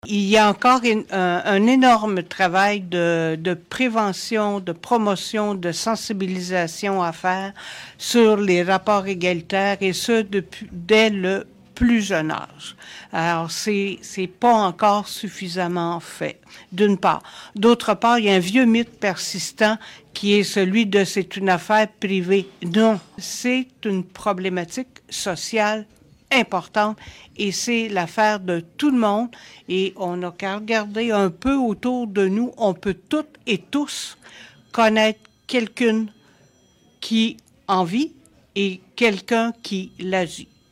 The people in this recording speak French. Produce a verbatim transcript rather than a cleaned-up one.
Il y a encore une, un, un énorme travail de, de prévention, de promotion, de sensibilisation à faire sur les rapports égalitaires et ce depuis, dès le plus jeune âge. Alors, c'est, c'est pas encore suffisamment fait, d'une part. D'autre part, il y a un vieux mythe persistant qui est celui de c'est une affaire privée. Non, c'est une problématique sociale importante et c'est l'affaire de tout le monde et on n'a qu'à regarder un peu autour de nous. On peut toutes et tous connaître quelqu'une qui en vit et quelqu'un qui l'agit.